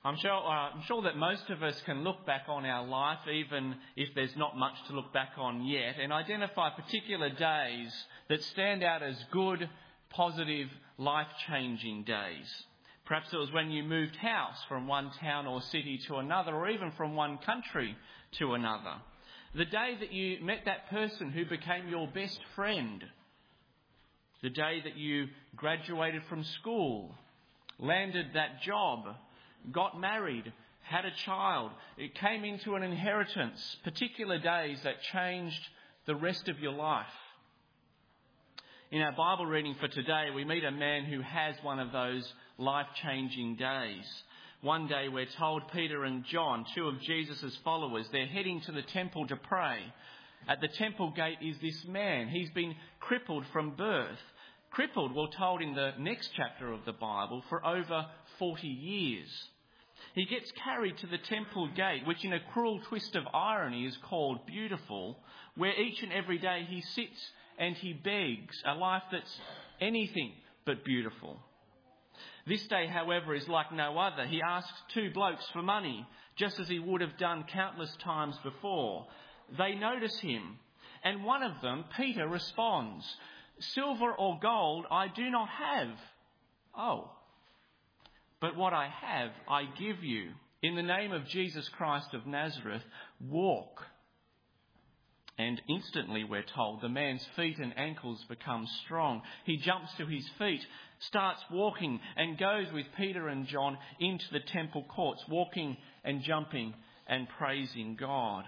I'm sure that most of us can look back on our life, even if there's not much to look back on yet, and identify particular days that stand out as good, positive, life-changing days. Perhaps it was when you moved house from one town or city to another, or even from one country to another. The day that you met that person who became your best friend. The day that you graduated from school, landed that job, got married, had a child, it came into an inheritance. Particular days that changed the rest of your life. In our Bible reading for today, we meet a man who has one of those life-changing days. One day we're told Peter and John, two of Jesus' followers, they're heading to the temple to pray. At the temple gate is this man. He's been crippled from birth. Crippled, we're told in the next chapter of the Bible, for over 40 years. He gets carried to the temple gate, which in a cruel twist of irony is called Beautiful, where each and every day he sits and he begs, a life that's anything but beautiful. This day, however, is like no other. He asks two blokes for money, just as he would have done countless times before. They notice him, and one of them, Peter, responds, "Silver or gold I do not have. Oh, but what I have I give you. In the name of Jesus Christ of Nazareth, walk." And instantly, we're told, the man's feet and ankles become strong. He jumps to his feet, starts walking, and goes with Peter and John into the temple courts, walking and jumping and praising God.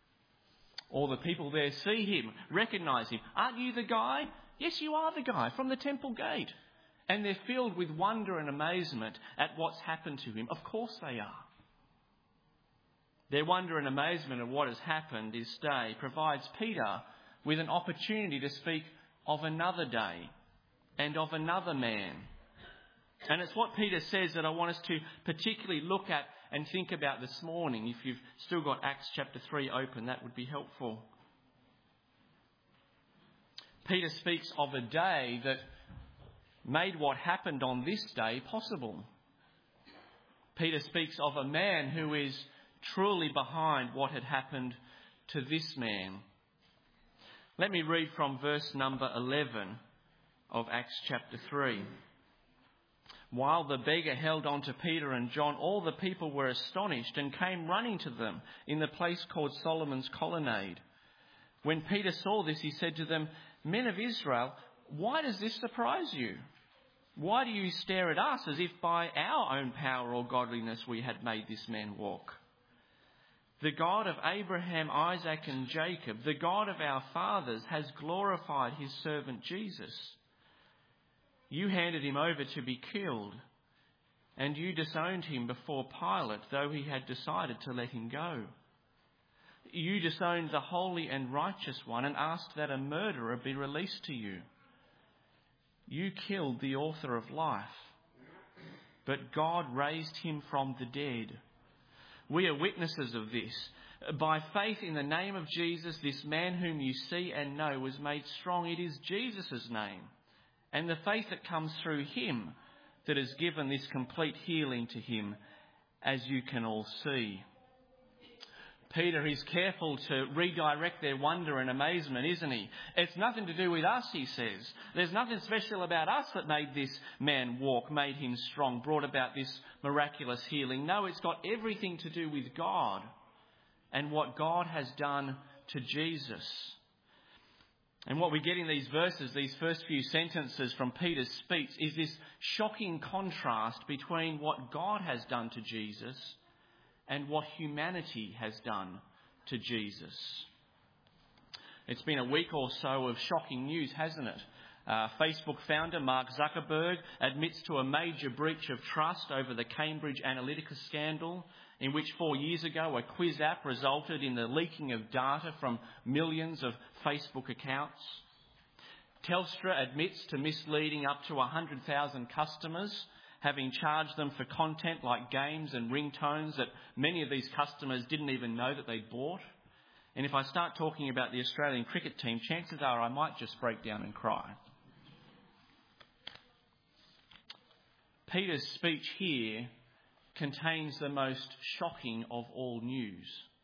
All the people there see him, recognise him. "Aren't you the guy?" "Yes, you are the guy from the temple gate." And they're filled with wonder and amazement at what's happened to him. Of course they are. Their wonder and amazement at what has happened this day provides Peter with an opportunity to speak of another day and of another man. And it's what Peter says that I want us to particularly look at and think about this morning. If you've still got Acts chapter 3 open, that would be helpful. Peter speaks of a day that made what happened on this day possible. Peter speaks of a man who is truly behind what had happened to this man. Let me read from verse number 11 of Acts chapter 3. While the beggar held on to Peter and John, all the people were astonished and came running to them in the place called Solomon's Colonnade. When Peter saw this, he said to them, "Men of Israel, why does this surprise you? Why do you stare at us as if by our own power or godliness we had made this man walk? The God of Abraham, Isaac and Jacob, the God of our fathers, has glorified his servant Jesus. You handed him over to be killed, and you disowned him before Pilate, though he had decided to let him go. You disowned the holy and righteous one and asked that a murderer be released to you. You killed the author of life, but God raised him from the dead. We are witnesses of this. By faith in the name of Jesus, this man whom you see and know was made strong. It is Jesus' name and the faith that comes through him that has given this complete healing to him, as you can all see." Peter is careful to redirect their wonder and amazement, isn't he? It's nothing to do with us, he says. There's nothing special about us that made this man walk, made him strong, brought about this miraculous healing. No, it's got everything to do with God and what God has done to Jesus. And what we get in these verses, these first few sentences from Peter's speech, is this shocking contrast between what God has done to Jesus and what humanity has done to Jesus. It's been a week or so of shocking news, hasn't it? Facebook founder Mark Zuckerberg admits to a major breach of trust over the Cambridge Analytica scandal, in which 4 years ago a quiz app resulted in the leaking of data from millions of Facebook accounts. Telstra admits to misleading up to 100,000 customers, having charged them for content like games and ringtones that many of these customers didn't even know that they'd bought. And if I start talking about the Australian cricket team, chances are I might just break down and cry. Peter's speech here contains the most shocking of all news.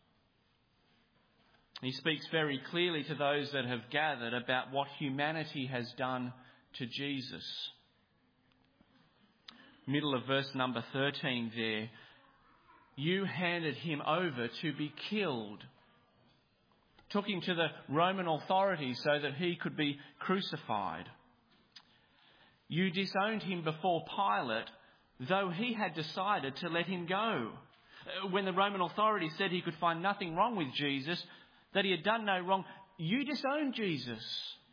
He speaks very clearly to those that have gathered about what humanity has done to Jesus. Middle of verse number 13 there. You handed him over to be killed. Took him to the Roman authorities so that he could be crucified. You disowned him before Pilate, though he had decided to let him go. When the Roman authorities said he could find nothing wrong with Jesus, that he had done no wrong, you disowned Jesus.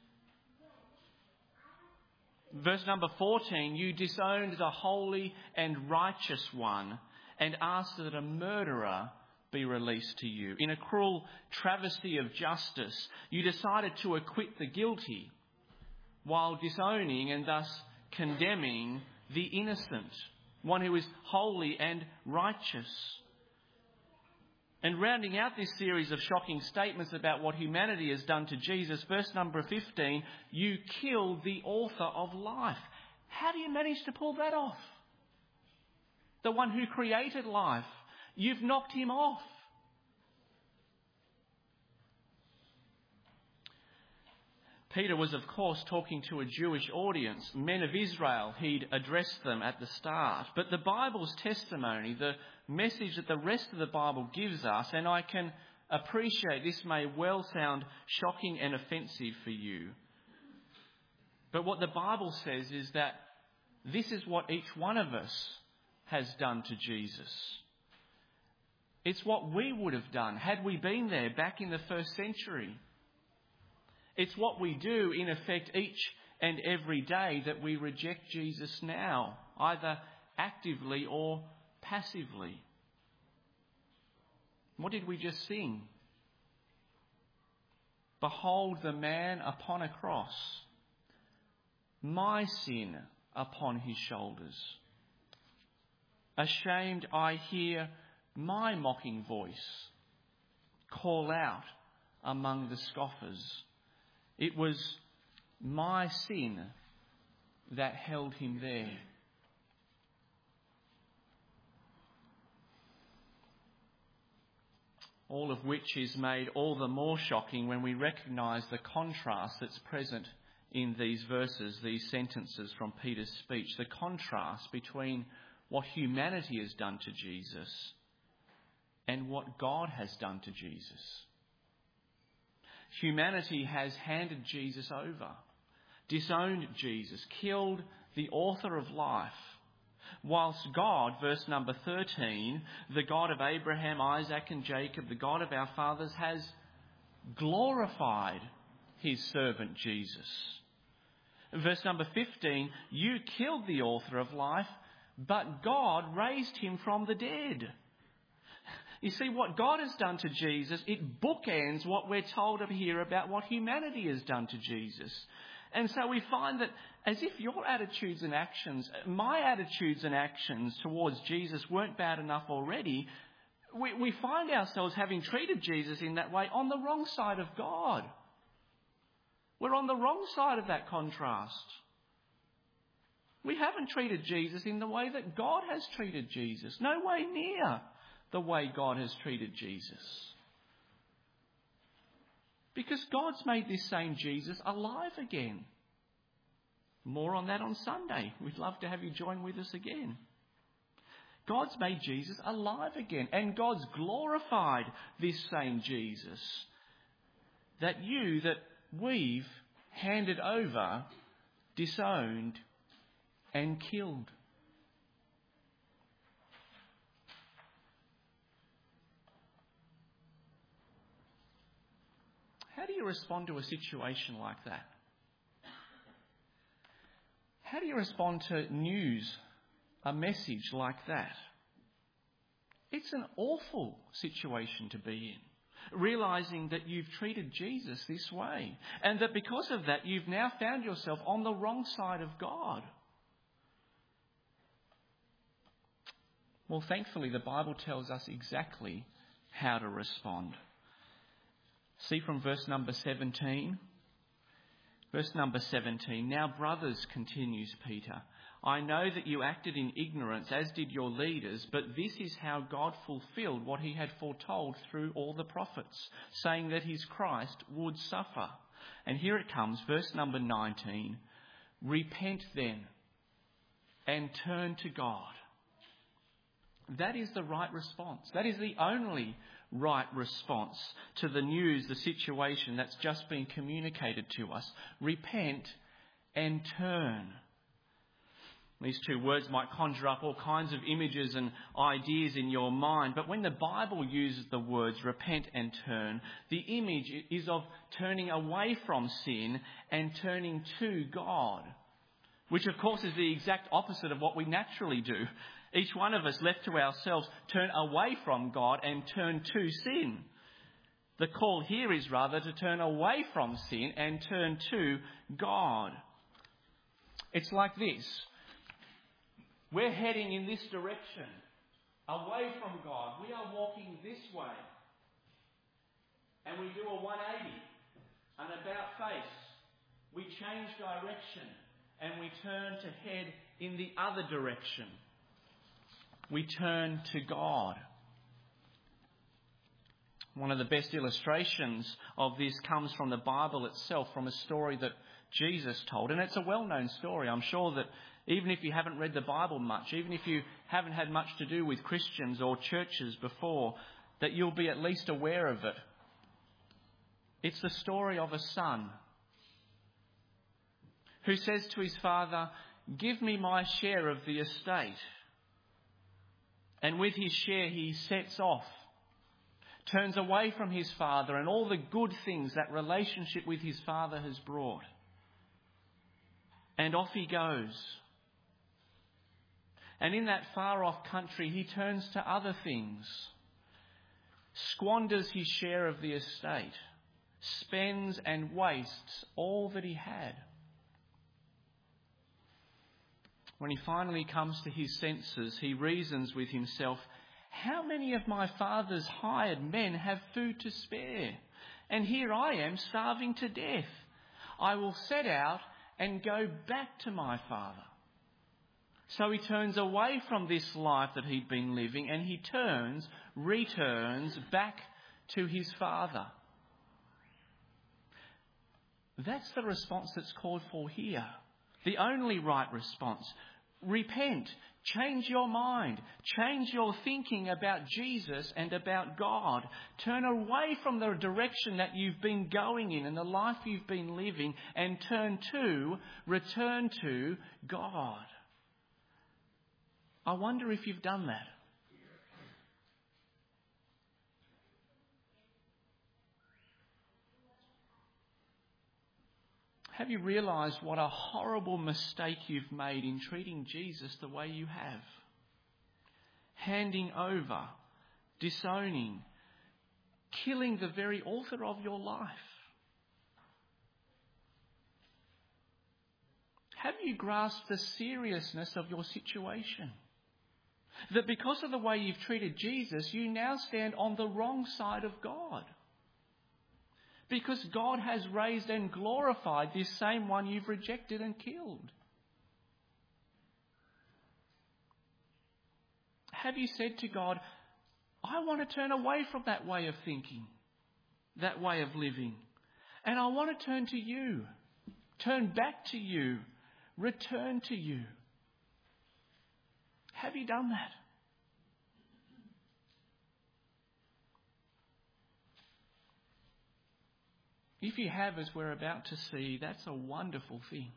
Verse number 14, you disowned the holy and righteous one and asked that a murderer be released to you. In a cruel travesty of justice, you decided to acquit the guilty while disowning and thus condemning the innocent, one who is holy and righteous. And rounding out this series of shocking statements about what humanity has done to Jesus, verse number 15, you killed the author of life. How do you manage to pull that off? The one who created life. You've knocked him off. Peter was, of course, talking to a Jewish audience, men of Israel. He'd addressed them at the start. But the Bible's testimony, the message that the rest of the Bible gives us, and I can appreciate this may well sound shocking and offensive for you. But what the Bible says is that this is what each one of us has done to Jesus. It's what we would have done had we been there back in the first century. It's what we do, in effect, each and every day that we reject Jesus now, either actively or passively. What did we just sing? Behold the man upon a cross, my sin upon his shoulders. Ashamed I hear my mocking voice call out among the scoffers. It was my sin that held him there. All of which is made all the more shocking when we recognise the contrast that's present in these verses, these sentences from Peter's speech. The contrast between what humanity has done to Jesus and what God has done to Jesus. Humanity has handed Jesus over, disowned Jesus, killed the author of life, whilst God, verse number 13, the God of Abraham, Isaac and Jacob, the God of our fathers, has glorified his servant Jesus. Verse number 15, you killed the author of life, but God raised him from the dead. You see, what God has done to Jesus, it bookends what we're told over here about what humanity has done to Jesus. And so we find that as if your attitudes and actions, my attitudes and actions towards Jesus weren't bad enough already, we find ourselves having treated Jesus in that way on the wrong side of God. We're on the wrong side of that contrast. We haven't treated Jesus in the way that God has treated Jesus. No way near the way God has treated Jesus. Because God's made this same Jesus alive again. More on that on Sunday. We'd love to have you join with us again. God's made Jesus alive again. And God's glorified this same Jesus that we've handed over, disowned and killed. How do you respond to a situation like that? How do you respond to news, a message like that? It's an awful situation to be in, realising that you've treated Jesus this way and that because of that you've now found yourself on the wrong side of God. Well, thankfully the Bible tells us exactly how to respond. See from verse number 17. Verse number 17. Now, brothers, continues Peter, I know that you acted in ignorance, as did your leaders, but this is how God fulfilled what he had foretold through all the prophets, saying that his Christ would suffer. And here it comes, verse number 19. Repent then and turn to God. That is the right response. That is the only right response to the news, the situation that's just been communicated to us. Repent and turn. These two words might conjure up all kinds of images and ideas in your mind, but when the Bible uses the words repent and turn, the image is of turning away from sin and turning to God, which of course is the exact opposite of what we naturally do. Each one of us left to ourselves turn away from God and turn to sin. The call here is rather to turn away from sin and turn to God. It's like this. We're heading in this direction, away from God. We are walking this way. And we do a 180, an about face. We change direction and we turn to head in the other direction. We turn to God. One of the best illustrations of this comes from the Bible itself, from a story that Jesus told. And it's a well-known story. I'm sure that even if you haven't read the Bible much, even if you haven't had much to do with Christians or churches before, that you'll be at least aware of it. It's the story of a son who says to his father, "Give me my share of the estate." And with his share he sets off, turns away from his father and all the good things that relationship with his father has brought. And off he goes. And in that far off country he turns to other things, squanders his share of the estate, spends and wastes all that he had. When he finally comes to his senses, he reasons with himself, "How many of my father's hired men have food to spare? And here I am starving to death. I will set out and go back to my father." So he turns away from this life that he'd been living and he returns back to his father. That's the response that's called for here. The only right response. Repent. Change your mind. Change your thinking about Jesus and about God. Turn away from the direction that you've been going in and the life you've been living and return to God. I wonder if you've done that. Have you realised what a horrible mistake you've made in treating Jesus the way you have? Handing over, disowning, killing the very author of your life. Have you grasped the seriousness of your situation? That because of the way you've treated Jesus, you now stand on the wrong side of God. Because God has raised and glorified this same one you've rejected and killed. Have you said to God, "I want to turn away from that way of thinking, that way of living, and I want to turn to you, turn back to you, return to you"? Have you done that? If you have, as we're about to see, that's a wonderful thing.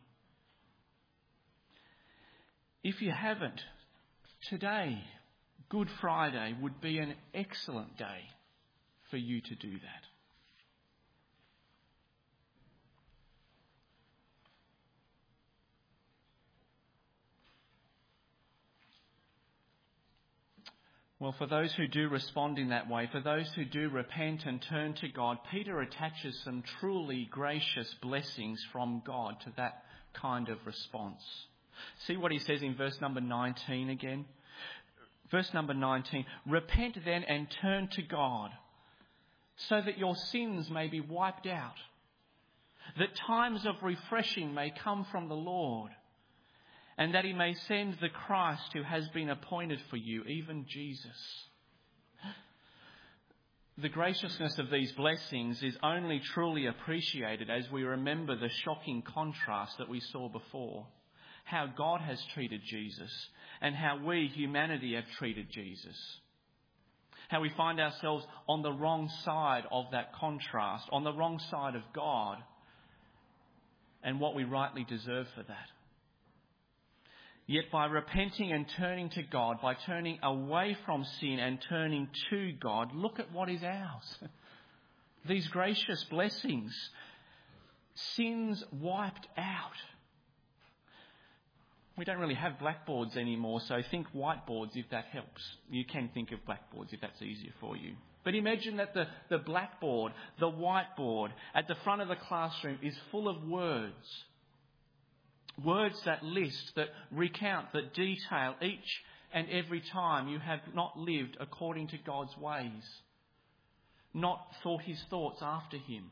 If you haven't, today, Good Friday, would be an excellent day for you to do that. Well, for those who do respond in that way, for those who do repent and turn to God, Peter attaches some truly gracious blessings from God to that kind of response. See what he says in verse number 19 again. Verse number 19, "Repent then and turn to God, so that your sins may be wiped out, that times of refreshing may come from the Lord, and that he may send the Christ who has been appointed for you, even Jesus. The graciousness of these blessings is only truly appreciated as we remember the shocking contrast that we saw before. How God has treated Jesus and how we, humanity, have treated Jesus. How we find ourselves on the wrong side of that contrast, on the wrong side of God, and what we rightly deserve for that. Yet by repenting and turning to God, by turning away from sin and turning to God, look at what is ours. These gracious blessings. Sins wiped out. We don't really have blackboards anymore, so think whiteboards if that helps. You can think of blackboards if that's easier for you. But imagine that the blackboard, the whiteboard at the front of the classroom is full of words. Words that list, that recount, that detail each and every time you have not lived according to God's ways, not thought his thoughts after him.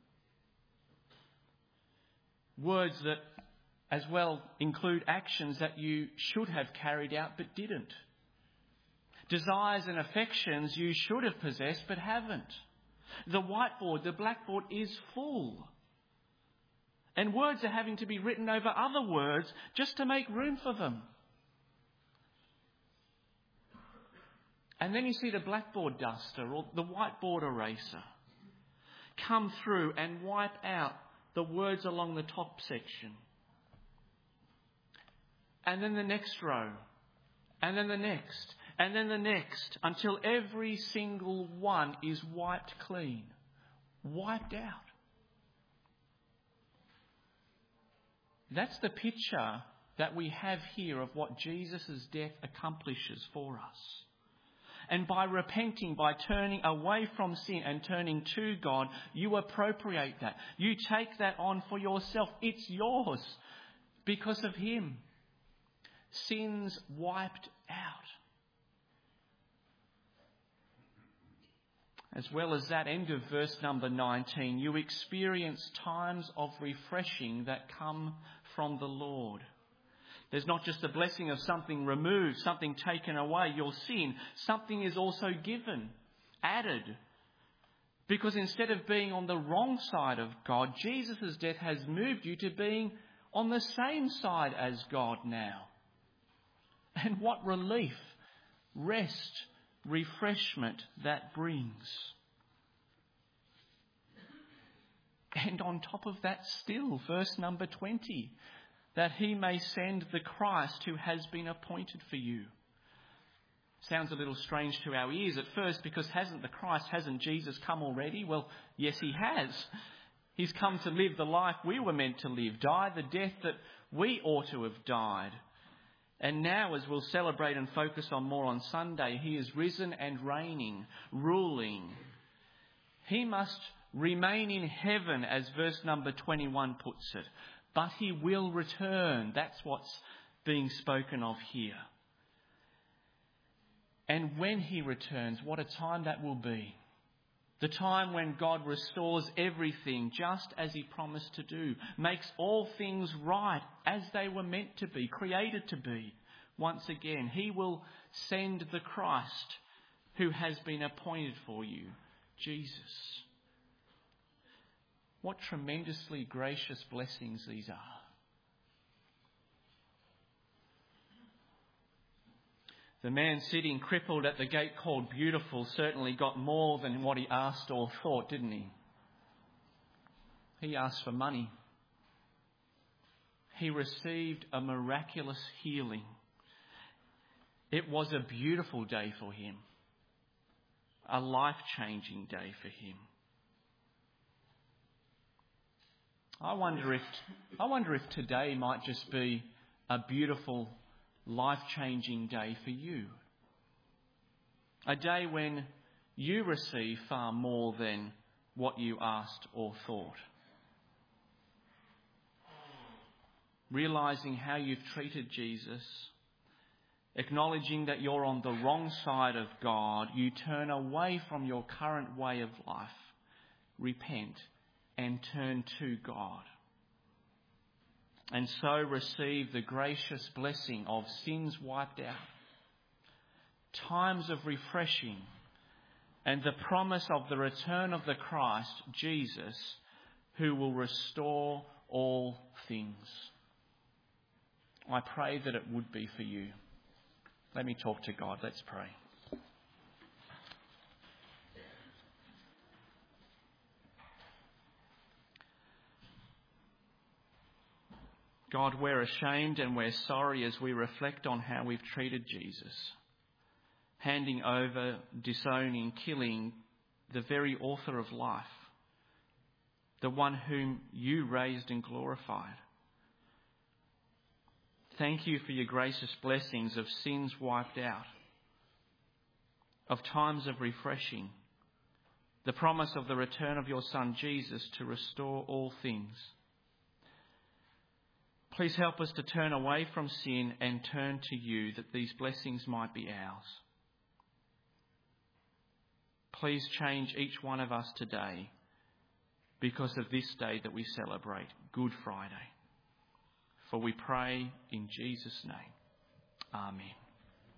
Words that as well include actions that you should have carried out but didn't. Desires and affections you should have possessed but haven't. The whiteboard, the blackboard is full. And words are having to be written over other words just to make room for them. And then you see the blackboard duster or the whiteboard eraser come through and wipe out the words along the top section. And then the next row. And then the next. And then the next. Until every single one is wiped clean. Wiped out. That's the picture that we have here of what Jesus' death accomplishes for us. And by repenting, by turning away from sin and turning to God, you appropriate that. You take that on for yourself. It's yours because of him. Sins wiped out. As well as that end of verse number 19, you experience times of refreshing that come from the Lord. There's not just the blessing of something removed, something taken away, your sin. Something is also given, added. Because instead of being on the wrong side of God, Jesus' death has moved you to being on the same side as God now. And what relief, rest, refreshment that brings. And on top of that still, verse number 20, that he may send the Christ who has been appointed for you. Sounds a little strange to our ears at first because hasn't Jesus come already? Well, yes, he has. He's come to live the life we were meant to live, die the death that we ought to have died. And now, as we'll celebrate and focus on more on Sunday, he is risen and reigning, ruling. He must remain in heaven, as verse number 21 puts it. But he will return. That's what's being spoken of here. And when he returns, what a time that will be. The time when God restores everything just as he promised to do, makes all things right as they were meant to be, created to be. Once again, he will send the Christ who has been appointed for you, Jesus. What tremendously gracious blessings these are. The man sitting crippled at the gate called Beautiful certainly got more than what he asked or thought, didn't he? He asked for money. He received a miraculous healing. It was a beautiful day for him. A life-changing day for him. I wonder if today might just be a beautiful, life-changing day for you. A day when you receive far more than what you asked or thought. Realising how you've treated Jesus, acknowledging that you're on the wrong side of God, you turn away from your current way of life, repent, and turn to God. And so receive the gracious blessing of sins wiped out, times of refreshing, and the promise of the return of the Christ, Jesus, who will restore all things. I pray that it would be for you. Let me talk to God. Let's pray. God, we're ashamed and we're sorry as we reflect on how we've treated Jesus, handing over, disowning, killing the very author of life, the one whom you raised and glorified. Thank you for your gracious blessings of sins wiped out, of times of refreshing, the promise of the return of your Son Jesus to restore all things. Please help us to turn away from sin and turn to you, that these blessings might be ours. Please change each one of us today because of this day that we celebrate, Good Friday. For we pray in Jesus' name. Amen.